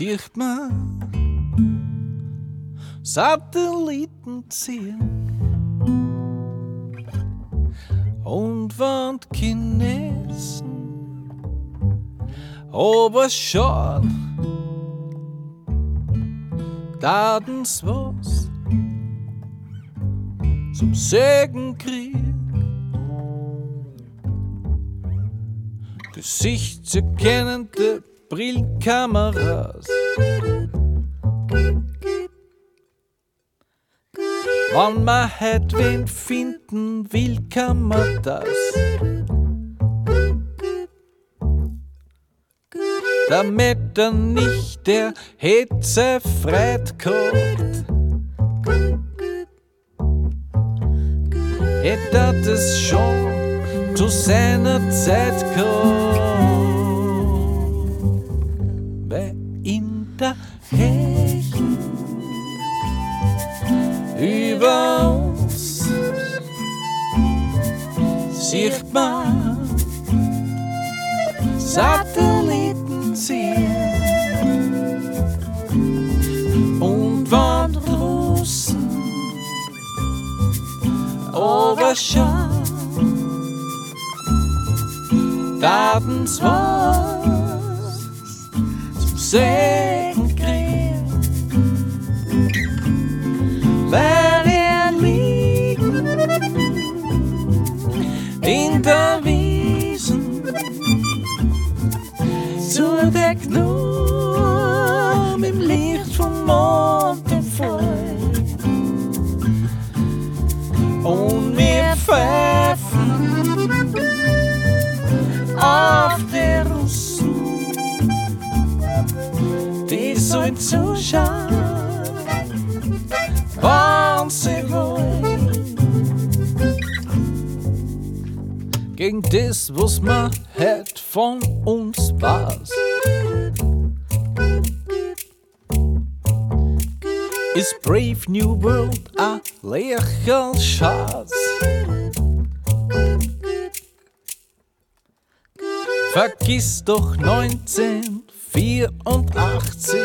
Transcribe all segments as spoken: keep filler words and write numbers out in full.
sieht man Satelliten ziehen und Wand Chinesen, aber schon Datens was zum Segen krieg. Gesichtserkennende Brillenkameras. Wenn man halt wen finden will, kann man das. Damit er nicht der Hitze freit kommt, hätte er das schon zu seiner Zeit gehabt. Weil in der Hechen über uns sieht man Satelliten ziehen und wann draußen aber schon Datens was zum Segen kriegen, weil er liegt in der Wiesen, zudeckt nur mit dem Licht vom Mond und voll. Und wir pfeifen auf die Russen, die sollen zuschauen, wann sie wollen. Gegen das, was man hat von uns weiß, ist Brave New World a Lächelschatz. Vergiss doch neunzehnhundertvierundachtzig.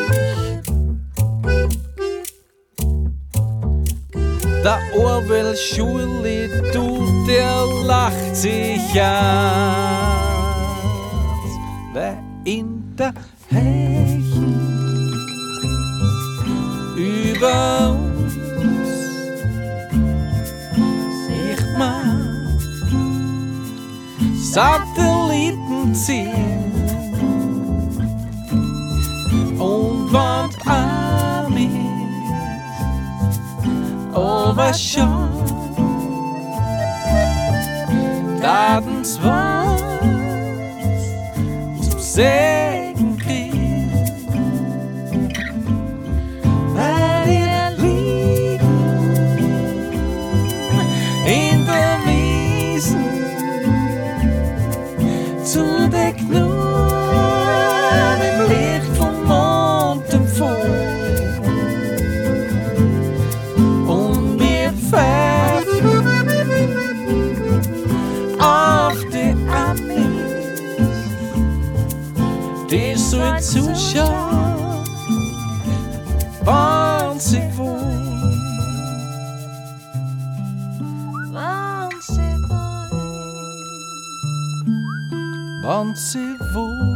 Der Orwell Schuli, du, der lacht sich aus, weil in der Hechen über uns sieht man Satelliten ziehen und wann Amis aber schon Datens was zum Segen kriegen, weil ihr liegt in der Wiesen, zudeckt nur mit dem Licht vom Mond empfohlen. Und wir pfeifen auf die Amis, die sollen zuschauen, wann sie wollen. Wann sie wollen. Wann sie wollen.